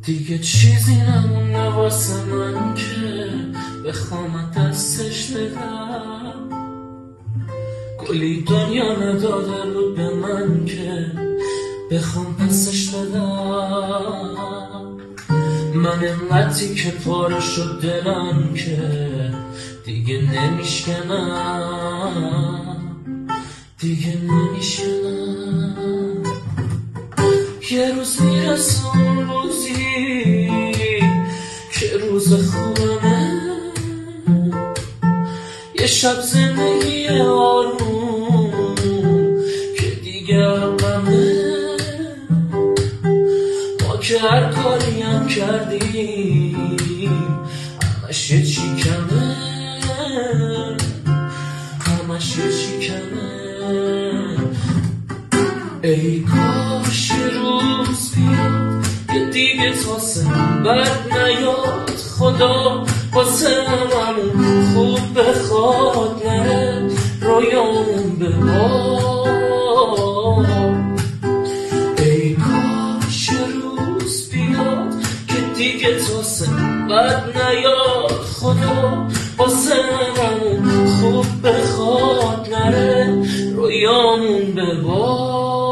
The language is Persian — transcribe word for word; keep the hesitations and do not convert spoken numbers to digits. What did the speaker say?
دیگه چیزی نمونه واسه من که بخوام دستش بدم. کلی دنیا نداده بود به من که بخوام پسش بدم. من انقدری که پاره شد دلم که دیگه نمیشکنم، دیگه نمیشکنم. یه روز میرسه اون روزی که روز خوبمه، یه شب زندگی آروم که دیگه غمه. ما که هر کاری هم کردیم همش یه چیکنه، همش یه چیکنه. ای کاش روز بیاد که دیگه تاسم بد نیاد، خدا واسه همون خوب بخواد نره رویامون به باد. ای کاش روز بیاد که دیگه تاسم بد نیاد، خدا واسه همون خوب بخواد نره رویامون به باد.